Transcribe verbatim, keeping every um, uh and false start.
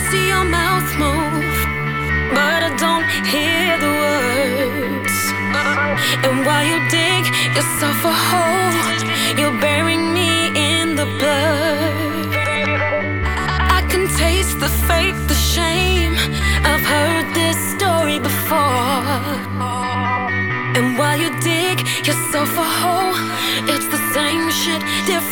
see your mouth move, but I don't hear the words. And while you dig yourself a hole, you're burying me in the blood. I can taste the fake, the shame. I've heard this story before. And while you dig yourself a hole, it's the same shit, different